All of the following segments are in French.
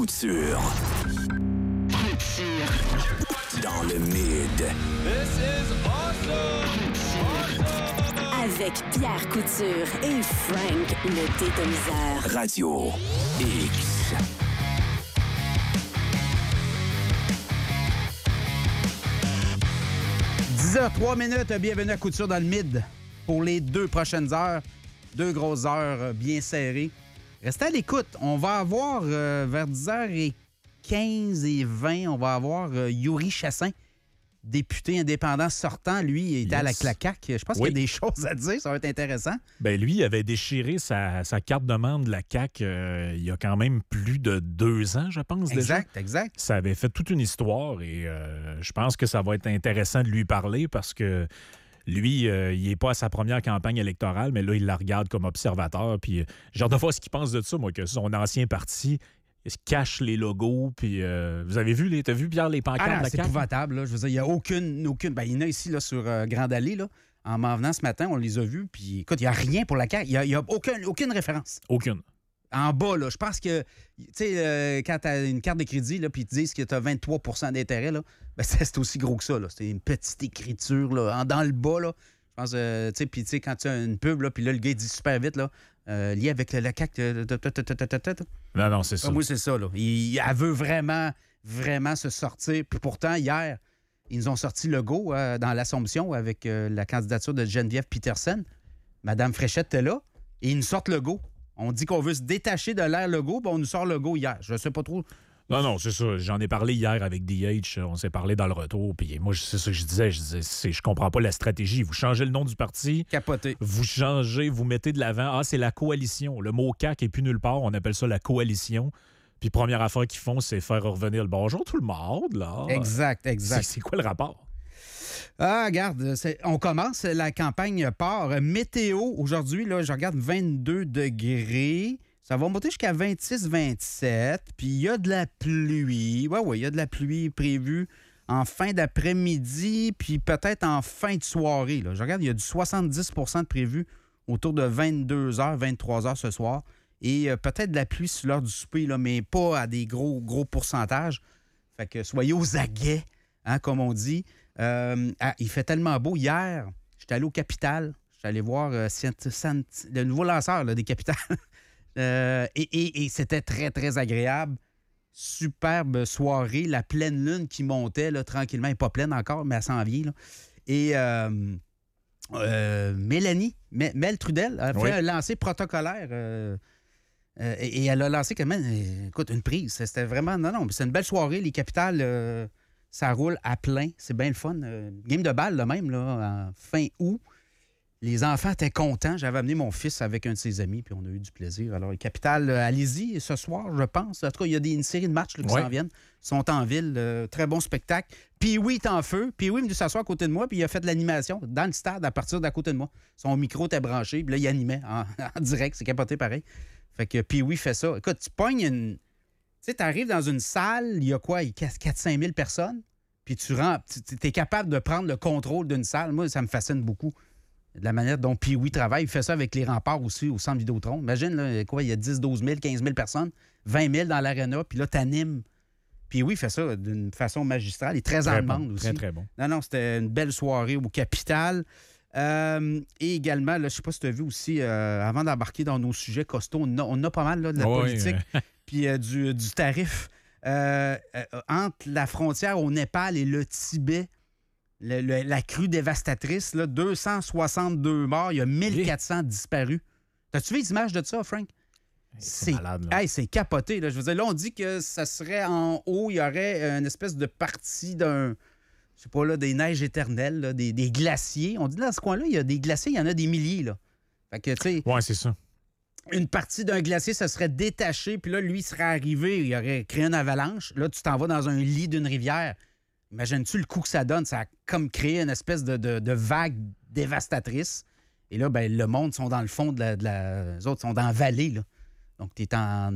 Couture. Dans le mid. This is awesome! Avec Pierre Couture et Frank le Dédomiseur. Radio X. h 3 minutes, bienvenue à Couture dans le Mid pour les 2 prochaines heures. 2 grosses heures bien serrées. Restez à l'écoute. On va avoir vers 10h15 et 20, on va avoir Yuri Chassin, député indépendant sortant. Lui, il était à la CAQ. Je pense qu'il y a des choses à dire. Ça va être intéressant. Bien, lui, il avait déchiré sa carte de membre de la CAQ il y a quand même plus de 2 ans, je pense. Exact. Ça avait fait toute une histoire et je pense que ça va être intéressant de lui parler parce que lui, il n'est pas à sa première campagne électorale, mais là, il la regarde comme observateur. Puis j'ai hâte de voir ce qu'il pense de ça, moi, que son ancien parti il se cache les logos. Puis vous avez vu, t'as vu, Pierre, les pancartes de la c'est CAQ? épouvantable. Là. Je veux dire, il n'y a aucune... Ben, il y en a ici là, sur Grande Allée. Là. En m'en venant ce matin, on les a vus. Puis écoute, il n'y a rien pour la CAQ. Il n'y a aucune référence. Aucune. En bas, là, je pense que, tu sais, quand tu as une carte de crédit, là, puis ils te disent que tu as 23 d'intérêt, là, ben, c'est aussi gros que ça. Là. C'est une petite écriture là, dans le bas. Là. Je pense, tu sais, puis tu sais, quand tu as une pub, là, puis là, le gars, il dit super vite, là, lié avec la CAQ. Non, c'est ça. Moi, c'est ça. Là. Elle veut vraiment se sortir. Puis pourtant, hier, ils nous ont sorti le go dans l'Assomption avec la candidature de Geneviève Peterson. Madame Fréchette était là, et ils nous sortent le go. On dit qu'on veut se détacher de l'ère Legault, puis on nous sort le go hier. Je sais pas trop. Non, c'est ça. J'en ai parlé hier avec DH. On s'est parlé dans le retour. Puis moi, c'est ça que je disais. Je comprends pas la stratégie. Vous changez le nom du parti. Capoté. Vous changez, vous mettez de l'avant. Ah, c'est la coalition. Le mot CAQ est plus nulle part. On appelle ça la coalition. Puis première affaire qu'ils font, c'est faire revenir le bonjour tout le monde, là. Exact. C'est quoi le rapport? Ah, regarde, on commence, la campagne part. Météo, aujourd'hui, là, je regarde 22 degrés. Ça va monter jusqu'à 26-27. Puis il y a de la pluie. Oui, il y a de la pluie prévue en fin d'après-midi, puis peut-être en fin de soirée. Là. Je regarde, il y a du 70 de prévu autour de 22h, 23h ce soir. Et peut-être de la pluie sur l'heure du souper, là, mais pas à des gros pourcentages. Fait que soyez aux aguets, hein, comme on dit. Il fait tellement beau. Hier, j'étais allé au Capitale. J'étais allé voir le nouveau lanceur là, des Capitales. Et c'était très, très agréable. Superbe soirée. La pleine lune qui montait là, tranquillement. Elle n'est pas pleine encore, mais elle s'en vient. Là. Et Mélanie, Mel Trudel, a fait un lancer protocolaire. Et elle a lancé quand même, écoute, une prise. C'était vraiment... Non, c'est une belle soirée. Les Capitales... ça roule à plein. C'est bien le fun. Game de balle, là, même, là, en fin août. Les enfants étaient contents. J'avais amené mon fils avec un de ses amis, puis on a eu du plaisir. Alors, les Capitales, allez-y ce soir, je pense. En tout cas, il y a une série de matchs là, qui s'en viennent. Ils sont en ville. Très bon spectacle. Puis-Oui est en feu. Puis-Oui est venu s'asseoir à côté de moi, puis il a fait de l'animation dans le stade à partir d'à côté de moi. Son micro était branché, puis là, il animait en direct. C'est capoté pareil. Fait que Puis-Oui fait ça. Écoute, tu pognes une... Tu sais, tu arrives dans une salle, il y a quoi? Il y a 4-5 000 personnes, puis tu es capable de prendre le contrôle d'une salle. Moi, ça me fascine beaucoup. De la manière dont Puis-Oui travaille. Il fait ça avec les remparts aussi au centre Vidéotron. Imagine, là, quoi, il y a 10, 12 000, 15 000 personnes, 20 000 dans l'aréna, puis là, t'animes. Puis-Oui fait ça d'une façon magistrale et très en demande aussi. Très, très bon. Non, c'était une belle soirée au Capitale. Et également, là, je ne sais pas si tu as vu aussi, avant d'embarquer dans nos sujets costauds, on a pas mal là, de la politique puis du tarif. Entre la frontière au Népal et le Tibet, la crue dévastatrice, là, 262 morts, il y a 1400 disparus. T'as-tu vu les images de ça, Frank? C'est malade, là. Hey, c'est capoté. Là. Je veux dire, là, on dit que ça serait en haut, il y aurait une espèce de partie d'un... Je sais pas, là, des neiges éternelles, là, des glaciers. On dit dans ce coin-là, il y a des glaciers, il y en a des milliers, là. Fait que, tu sais... Ouais, c'est ça. Une partie d'un glacier, ça serait détaché, puis là, lui, il serait arrivé, il aurait créé une avalanche. Là, tu t'en vas dans un lit d'une rivière. Imagines-tu le coup que ça donne? Ça a comme créé une espèce de vague dévastatrice. Et là, ben, le monde sont dans le fond les autres sont dans la vallée, là. Donc, tu es en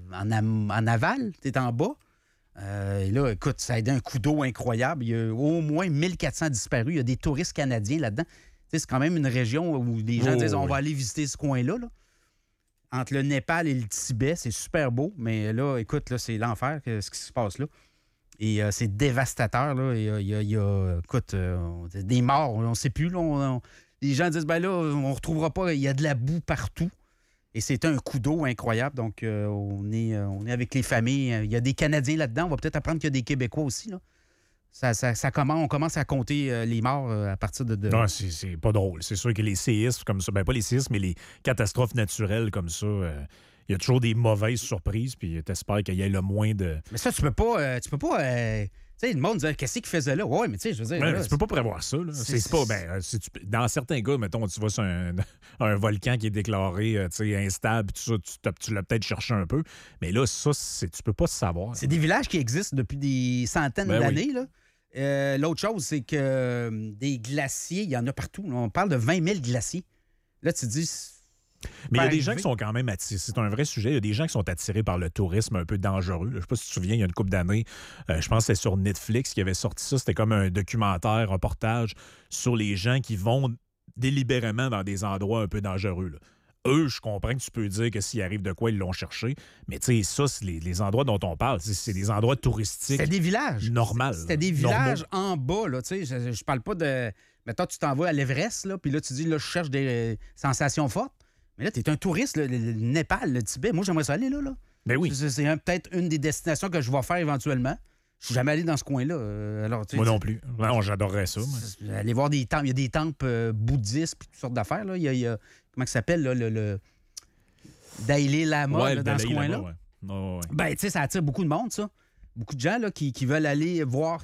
aval, tu es en bas. Et là, écoute, ça a aidé un coup d'eau incroyable. Il y a au moins 1400 disparus. Il y a des touristes canadiens là-dedans. Tu sais, c'est quand même une région où les gens disent on va aller visiter ce coin-là. Là. entre le Népal et le Tibet. C'est super beau, mais là, écoute, là, c'est l'enfer, ce qui se passe là. Et c'est dévastateur. Là. Il y a écoute, des morts, on ne sait plus. Là, les gens disent, ben là, on ne retrouvera pas, il y a de la boue partout. Et c'est un coup d'eau incroyable. Donc, on est avec les familles. Il y a des Canadiens là-dedans. On va peut-être apprendre qu'il y a des Québécois aussi. Là. On commence à compter les morts à partir de... Non, c'est pas drôle. C'est sûr que les séismes comme ça, ben pas les séismes, mais les catastrophes naturelles comme ça, il y a toujours des mauvaises surprises, puis t'espères qu'il y ait le moins de... Mais ça, tu peux pas... tu sais, le monde dit, qu'est-ce qu'il faisait là? Ouais, mais tu sais, je veux dire... Ouais, là, tu peux pas prévoir ça. Là. C'est pas... dans certains cas, mettons, tu vas sur un volcan qui est déclaré instable, tout ça, tu l'as peut-être cherché un peu. Mais là, ça, tu peux pas savoir. C'est des villages qui existent depuis des centaines d'années. Oui. Là. L'autre chose, c'est que des glaciers, il y en a partout. Là. On parle de 20 000 glaciers. Là, tu te dis... Mais il y a des gens qui sont quand même attirés. C'est un vrai sujet. Il y a des gens qui sont attirés par le tourisme un peu dangereux. Je ne sais pas si tu te souviens, il y a une couple d'années, je pense que c'est sur Netflix qui avait sorti ça. C'était comme un documentaire, reportage sur les gens qui vont délibérément dans des endroits un peu dangereux. Là. Eux, je comprends que tu peux dire que s'il arrive de quoi, ils l'ont cherché. Mais tu sais, ça, c'est les endroits dont on parle. C'est des endroits touristiques. C'était des villages. Normal. C'était des villages en bas. Là, je parle pas de... Mettons, tu t'en vas à l'Everest, là, puis là, tu dis, là, je cherche des sensations fortes. Mais là, tu es un touriste, le Népal, le Tibet. Moi, j'aimerais ça aller là. Ben oui. C'est peut-être une des destinations que je vais faire éventuellement. Je suis jamais allé dans ce coin-là. Moi non plus. Non, j'adorerais ça. Aller voir des temples. Il y a des temples bouddhistes puis toutes sortes d'affaires. Là. Il y a comment ça s'appelle, là, le Dalai Lama là, dans ce coin-là. Ouais. Ben, tu sais, ça attire beaucoup de monde, ça. Beaucoup de gens là, qui veulent aller voir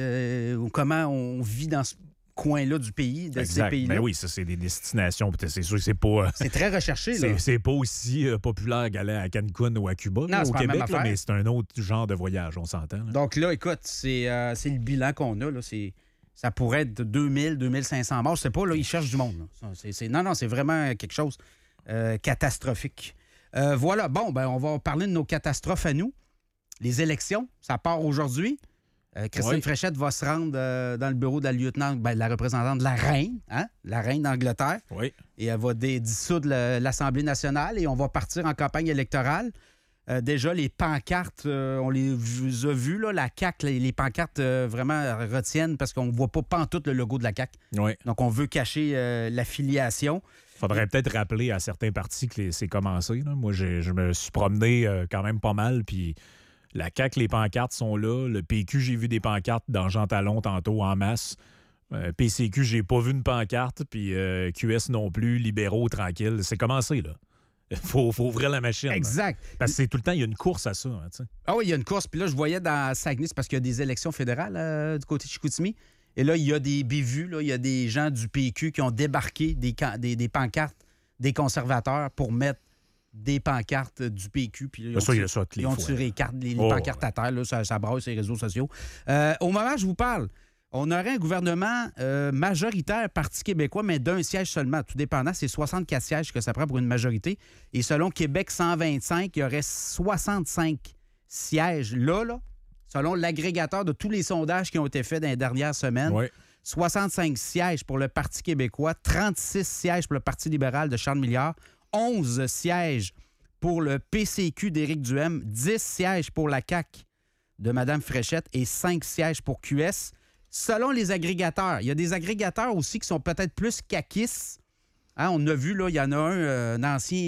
comment on vit dans ce coin-là du pays, de ces pays-là. Ben oui, ça, c'est des destinations. C'est sûr que c'est pas... c'est très recherché, là. C'est pas aussi populaire qu'aller à Cancun ou à Cuba, là, au Québec, là, mais c'est un autre genre de voyage, on s'entend. Là. Donc là, écoute, c'est le bilan qu'on a, là. Ça pourrait être 2000, 2500 morts. Je sais pas, là, ils cherchent du monde. Là. Non, c'est vraiment quelque chose catastrophique. Voilà, bon, ben on va parler de nos catastrophes à nous. Les élections, ça part aujourd'hui. Christine Fréchette va se rendre dans le bureau de la lieutenant, la représentante de la reine, la reine d'Angleterre. Oui. Et elle va dissoudre l'Assemblée nationale et on va partir en campagne électorale. Déjà, les pancartes, on les a vues, là, la CAQ, les pancartes vraiment retiennent parce qu'on ne voit pas pantoute le logo de la CAQ. Oui. Donc, on veut cacher l'affiliation. Il faudrait peut-être rappeler à certains partis que c'est commencé. Là. Moi, je me suis promené quand même pas mal, puis... La CAQ, les pancartes sont là. Le PQ, j'ai vu des pancartes dans Jean Talon tantôt en masse. PCQ, j'ai pas vu une pancarte. Puis QS non plus. Libéraux, tranquille. C'est commencé, là. Il faut ouvrir la machine. Exact. Là. Parce que c'est tout le temps, il y a une course à ça. Hein, oui, il y a une course. Puis là, je voyais dans Saguenay, c'est parce qu'il y a des élections fédérales du côté de Chicoutimi. Et là, il y a des bévues. Là, il y a des gens du PQ qui ont débarqué des pancartes des conservateurs pour mettre des pancartes du PQ. Puis là, ils ont tiré les pancartes à terre. Là, ça brasse sur les réseaux sociaux. Au moment où je vous parle, on aurait un gouvernement majoritaire Parti québécois, mais d'un siège seulement. Tout dépendant, c'est 64 sièges que ça prend pour une majorité. Et selon Québec 125, il y aurait 65 sièges là, selon l'agrégateur de tous les sondages qui ont été faits dans les dernières semaines. Oui. 65 sièges pour le Parti québécois, 36 sièges pour le Parti libéral de Charles Milliard, 11 sièges pour le PCQ d'Éric Duhem, 10 sièges pour la CAQ de Mme Fréchette et 5 sièges pour QS. Selon les agrégateurs, il y a des agrégateurs aussi qui sont peut-être plus caquistes. On a vu, là, il y en a un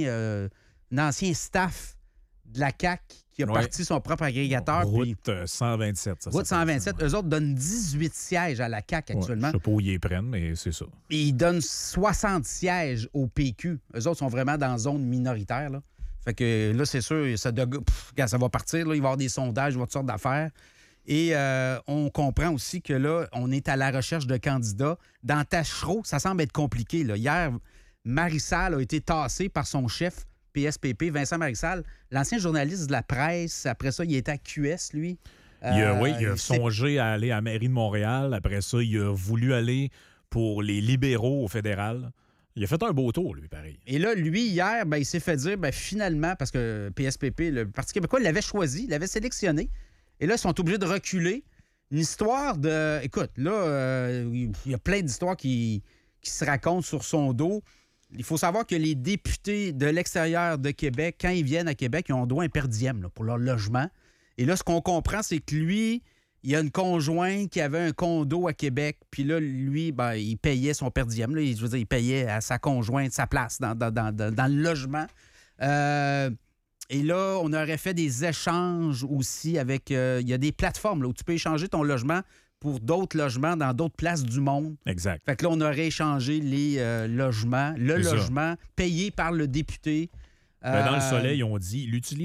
ancien staff de la CAQ qui a parti son propre agrégateur. Route 127, ça. Route 127. Eux autres donnent 18 sièges à la CAQ actuellement. Je ne sais pas où ils les prennent, mais c'est ça. Et ils donnent 60 sièges au PQ. Eux autres sont vraiment dans zone minoritaire. Là. Fait que là, c'est sûr, ça va partir. Là, il va y avoir des sondages, il va y avoir toutes sortes d'affaires. Et on comprend aussi que là, on est à la recherche de candidats. Dans Tachereau, ça semble être compliqué. Là. Hier, Marissal a été tassé par son chef PSPP, Vincent Marissal, l'ancien journaliste de la presse. Après ça, il était à QS, lui. Il a songé à aller à la mairie de Montréal. Après ça, il a voulu aller pour les libéraux au fédéral. Il a fait un beau tour, lui, pareil. Et là, lui, hier, il s'est fait dire, finalement, parce que PSPP, le Parti québécois, l'avait choisi, l'avait sélectionné. Et là, ils sont obligés de reculer. Une histoire de... Écoute, là, il y a plein d'histoires qui se racontent sur son dos. il faut savoir que les députés de l'extérieur de Québec, quand ils viennent à Québec, ils ont droit à un per diem là, pour leur logement. Et là, ce qu'on comprend, c'est que lui, il y a une conjointe qui avait un condo à Québec. Puis là, lui, ben, il payait son per diem. Là, je veux dire, il payait à sa conjointe sa place dans le logement. Et là, on aurait fait des échanges aussi avec... il y a des plateformes là, où tu peux échanger ton logement pour d'autres logements dans d'autres places du monde. Exact. Fait que là, on aurait échangé les logements. Le logement payé par le député. Dans le Soleil, on dit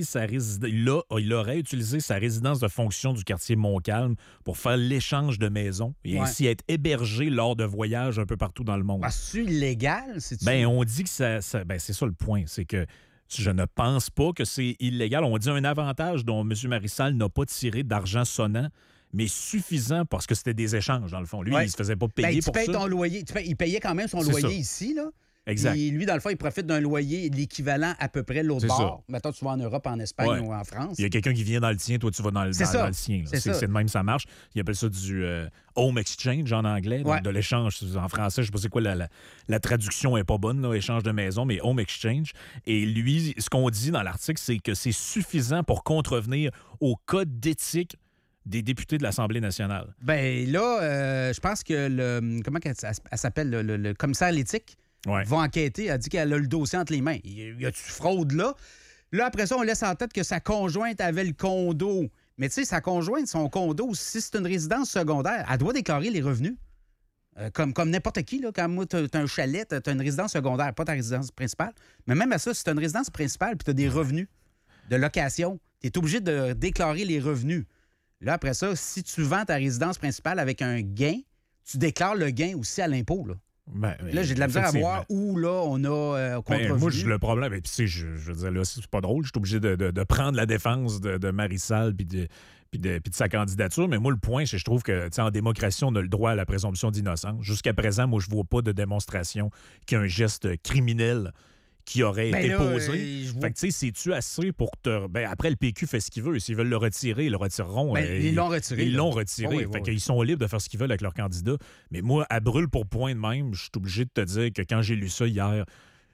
il aurait utilisé sa résidence de fonction du quartier Montcalm pour faire l'échange de maisons et ainsi être hébergé lors de voyages un peu partout dans le monde. C'est illégal? On dit que c'est ça le point. C'est que je ne pense pas que c'est illégal. On dit un avantage dont M. Marissal n'a pas tiré d'argent sonnant, mais suffisant parce que c'était des échanges, dans le fond. Lui, il ne se faisait pas payer pour ça. Ton loyer. Il payait quand même son loyer ici, là. Exact. Et lui, dans le fond, il profite d'un loyer l'équivalent à peu près de l'autre bord. Mettons, tu vas en Europe, en Espagne ou en France. Il y a quelqu'un qui vient dans le tien, toi, tu vas dans le sien. C'est de même, ça marche. Il appelle ça du home exchange en anglais, donc de l'échange. En français, je ne sais pas c'est quoi la traduction n'est pas bonne, là, échange de maison, mais home exchange. Et lui, ce qu'on dit dans l'article, c'est que c'est suffisant pour contrevenir au code d'éthique des députés de l'Assemblée nationale. Bien là, je pense que comment elle s'appelle, le commissaire à l'éthique va enquêter. Elle a dit qu'elle a le dossier entre les mains. Y a-tu fraude là? Là, après ça, on laisse en tête que sa conjointe avait le condo. Mais tu sais, sa conjointe, son condo, si c'est une résidence secondaire, elle doit déclarer les revenus. Comme n'importe qui, là, quand moi, tu as un chalet, tu as une résidence secondaire, pas ta résidence principale. Mais même à ça, si tu as une résidence principale puis tu as des revenus de location, tu es obligé de déclarer les revenus. Là, après ça, si tu vends ta résidence principale avec un gain, tu déclares le gain aussi à l'impôt, là. Là, j'ai de la misère à voir où, là, on a contrevenu. Moi, j'ai le problème. Et puis, je veux dire, là, c'est pas drôle. Je suis obligé de prendre la défense de Marissal puis de sa candidature. Mais moi, le point, c'est que je trouve que, en démocratie, on a le droit à la présomption d'innocence. Jusqu'à présent, moi, je vois pas de démonstration qu'il y a un geste criminel qui aurait été posé. Fait que, tu sais, c'est-tu assez pour te... après, le PQ fait ce qu'il veut. S'ils veulent le retirer, ils le retireront. Ils l'ont retiré. Ils l'ont retiré. Qu'ils sont libres de faire ce qu'ils veulent avec leur candidat. Mais moi, à brûle pour point de même, je suis obligé de te dire que quand j'ai lu ça hier,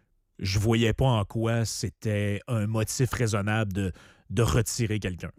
je voyais pas en quoi c'était un motif raisonnable de retirer quelqu'un.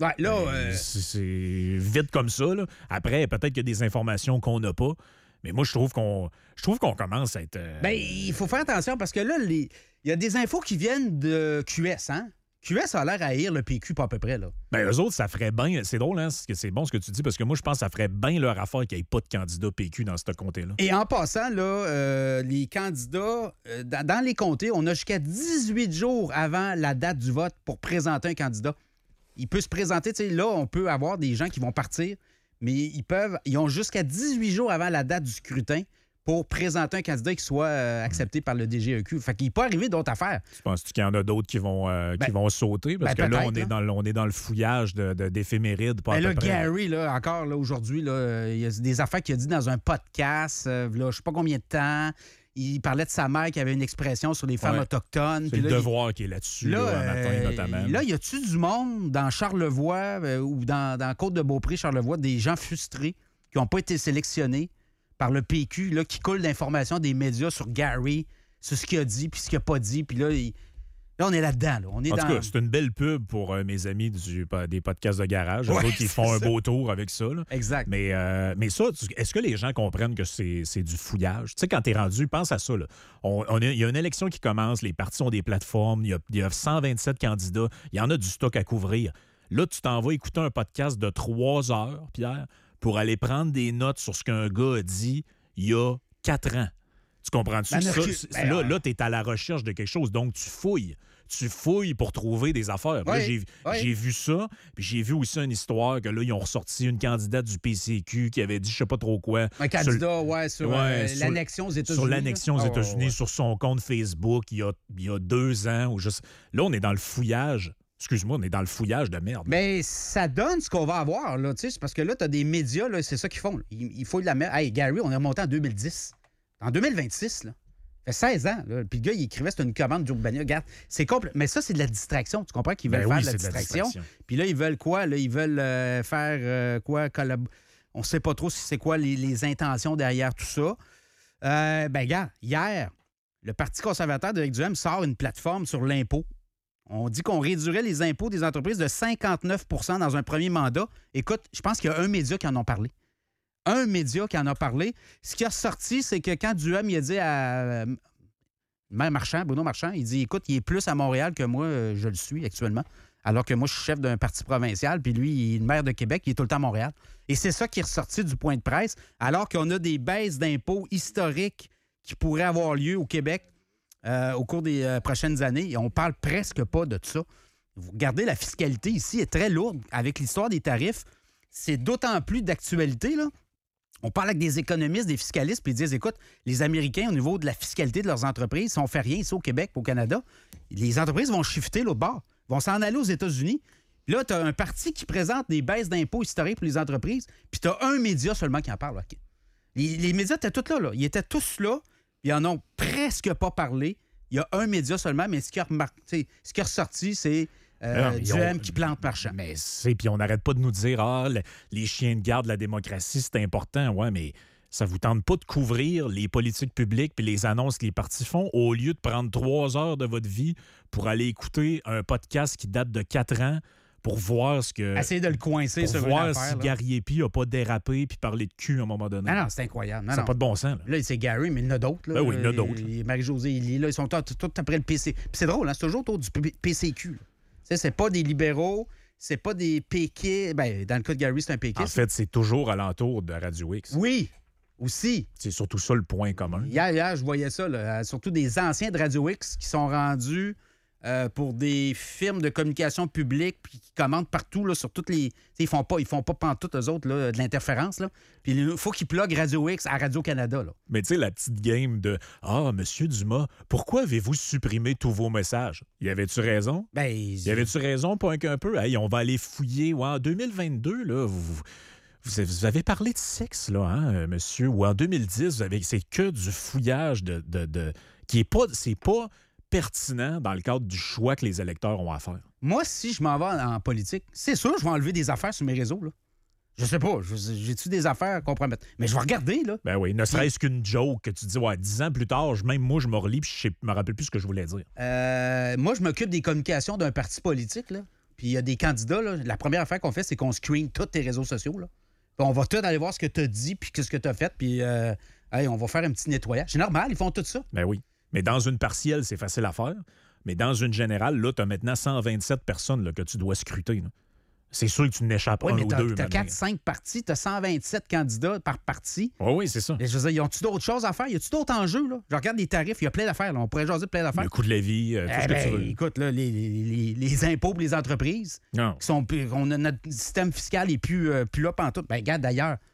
C'est vite comme ça, là. Après, peut-être qu'il y a des informations qu'on n'a pas. Mais moi, je trouve qu'on commence à être... il faut faire attention parce que là, il y a des infos qui viennent de QS, hein? QS a l'air à haïr le PQ pas à peu près, là. Eux autres, ça ferait bien... C'est drôle, hein? C'est bon ce que tu dis, parce que moi, je pense que ça ferait bien leur affaire qu'il n'y ait pas de candidat PQ dans ce comté-là. Et en passant, là, les candidats, dans les comtés, on a jusqu'à 18 jours avant la date du vote pour présenter un candidat. Il peut se présenter, tu sais, là, on peut avoir des gens qui vont partir, mais ils ont jusqu'à 18 jours avant la date du scrutin pour présenter un candidat qui soit accepté par le DGEQ. Fait qu'il peut arriver d'autres affaires. Tu penses-tu qu'il y en a d'autres qui vont sauter? Parce que là, on est dans le fouillage d'éphémérides. Là, Gary, là, encore là, aujourd'hui, il y a des affaires qu'il a dit dans un podcast, là, je ne sais pas combien de temps. Il parlait de sa mère qui avait une expression sur les femmes autochtones. C'est le Devoir qui est là-dessus, matin, notamment. Là, y a-tu du monde dans Charlevoix ou dans Côte-de-Beaupré, Charlevoix, des gens frustrés qui n'ont pas été sélectionnés par le PQ, là, qui coulent d'informations des médias sur Gary, sur ce qu'il a dit puis ce qu'il n'a pas dit. Puis là, on est là-dedans. Là. En tout cas, c'est une belle pub pour mes amis des podcasts de garage. Eux autres qui font un beau tour avec ça. Là. Exact. Mais ça, est-ce que les gens comprennent que c'est du fouillage? Tu sais, quand t'es rendu, pense à ça. Il y a une élection qui commence, les partis ont des plateformes, il y a 127 candidats, il y en a du stock à couvrir. Là, tu t'en vas écouter un podcast de 3 heures, Pierre, pour aller prendre des notes sur ce qu'un gars a dit il y a 4 ans. Tu comprends-tu? Là, tu es à la recherche de quelque chose, donc tu fouilles. Tu fouilles pour trouver des affaires. Là, j'ai vu ça, puis j'ai vu aussi une histoire que là, ils ont ressorti une candidate du PCQ qui avait dit je sais pas trop quoi. Un candidat, sur l'annexion aux États-Unis. Sur l'annexion aux États-Unis, sur son compte Facebook, il y a 2 ans. Là, on est dans le fouillage. Excuse-moi, on est dans le fouillage de merde. Mais ça donne ce qu'on va avoir, là, tu sais, parce que là, tu as des médias, là, c'est ça qu'ils font. Ils fouillent la merde. Hey, Gary, on est remonté en 2010. En 2026, là. Ça fait 16 ans, là. Puis le gars, il écrivait, c'était une commande d'Urbania. Regarde, c'est complet. Mais ça, c'est de la distraction. Tu comprends qu'ils veulent faire de la distraction. Puis là, ils veulent quoi? Là, ils veulent faire quoi? On sait pas trop si c'est quoi les intentions derrière tout ça. Regarde, hier, le Parti conservateur d'Éric Duhem sort une plateforme sur l'impôt. On dit qu'on réduirait les impôts des entreprises de 59 % dans un premier mandat. Écoute, je pense qu'il y a un média qui en a parlé. Un média qui en a parlé. Ce qui est ressorti, c'est que quand Duhem il a dit à Bruno Marchand, il dit, écoute, il est plus à Montréal que moi, je le suis actuellement. Alors que moi, je suis chef d'un parti provincial, puis lui, il est le maire de Québec, il est tout le temps à Montréal. Et c'est ça qui est ressorti du point de presse, alors qu'on a des baisses d'impôts historiques qui pourraient avoir lieu au Québec au cours des prochaines années. Et on parle presque pas de ça. Vous regardez, la fiscalité ici est très lourde. Avec l'histoire des tarifs, c'est d'autant plus d'actualité, là. On parle avec des économistes, des fiscalistes, puis ils disent, écoute, les Américains, au niveau de la fiscalité de leurs entreprises, si on fait rien ici au Québec, au Canada, les entreprises vont shifter l'autre bord, vont s'en aller aux États-Unis. Puis là, tu as un parti qui présente des baisses d'impôts historiques pour les entreprises, puis tu as un média seulement qui en parle. Okay. Les médias étaient tous là. Ils étaient tous là, ils en ont presque pas parlé. Il y a un média seulement, mais ce qui est ressorti, c'est Duhem qui plante Marchand. Mais puis on n'arrête pas de nous dire les chiens de garde de la démocratie, c'est important. Ouais, mais ça vous tente pas de couvrir les politiques publiques puis les annonces que les partis font au lieu de prendre 3 heures de votre vie pour aller écouter un podcast qui date de 4 ans pour voir ce que... Essayer de le coincer sur une affaire. Pour voir si Gary Epi n'a pas dérapé puis parlé de cul à un moment donné. Ah non, c'est incroyable. Ça n'a pas de bon sens. Là, c'est Gary, mais il y en a d'autres. Ben oui, il y en a d'autres. Marie-Josée Elie, là, ils sont tous après le PC. Puis c'est drôle, hein, c'est toujours autour du PCQ. C'est pas des libéraux, c'est pas des péquistes. Ben, dans le cas de Gary, c'est un péquiste. En fait, c'est toujours alentour de Radio X. Oui, aussi. C'est surtout ça le point commun. Hier, je voyais ça, là, surtout des anciens de Radio X qui sont rendus pour des firmes de communication publique puis qui commandent partout là, sur toutes les... Ils font pas pantoute, eux autres, là, de l'interférence. Là. Puis il faut qu'ils pluguent Radio X à Radio-Canada. Là. Mais tu sais, la petite game de « Ah, Monsieur Dumas, pourquoi avez-vous supprimé tous vos messages? » Y avait-tu raison? Ben... Y avait-tu raison, pas qu'un peu? Hey, on va aller fouiller. Ouais, en 2022, là, vous avez parlé de sexe, là, hein, monsieur? Ou en 2010, c'est que du fouillage qui est pas... C'est pas pertinent dans le cadre du choix que les électeurs ont à faire. Moi, si je m'en vais en politique, c'est sûr je vais enlever des affaires sur mes réseaux. Là. Je sais pas, j'ai-tu des affaires à compromettre? Mais je vais regarder, là. Ben oui, ne serait-ce qu'une joke que tu dis, 10 ans plus tard, même moi, je me relis puis je me rappelle plus ce que je voulais dire. Moi, je m'occupe des communications d'un parti politique, là. Puis il y a des candidats, là. La première affaire qu'on fait, c'est qu'on screen tous tes réseaux sociaux, là. Puis on va tout aller voir ce que tu as dit puis ce que tu as fait, puis on va faire un petit nettoyage. C'est normal, ils font tout ça. Ben oui. Mais dans une partielle, c'est facile à faire. Mais dans une générale, là, tu as maintenant 127 personnes là, que tu dois scruter. Là. C'est sûr que tu n'échappes un ou deux. Tu as 4-5 partis, tu as 127 candidats par parti. Oh oui, c'est ça. Et je veux dire, y a-tu d'autres choses à faire? Y a-tu d'autres enjeux? Là? Je regarde les tarifs, il y a plein d'affaires. Là. On pourrait jaser de plein d'affaires. Le coût de la vie, tout ce que tu veux. Écoute, là, les impôts pour les entreprises, on a notre système fiscal n'est plus là pantoute. Ben, regarde, d'ailleurs,